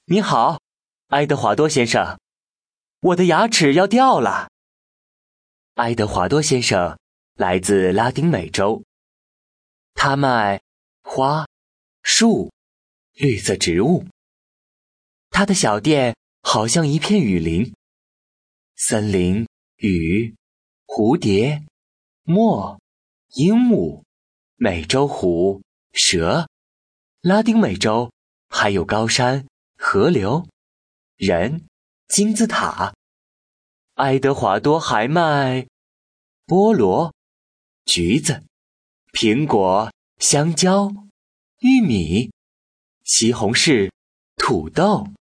你好，爱德华多先生，我的牙齿要掉了。爱德华多先生来自拉丁美洲，他卖花、树、绿色植物。他的小店好像一片雨林，森林、雨、蝴蝶、墨、鹦鹉、美洲虎、蛇，拉丁美洲还有高山、河流、人、金字塔。爱德华多还卖菠萝、橘子、苹果、香蕉、玉米、西红柿、土豆。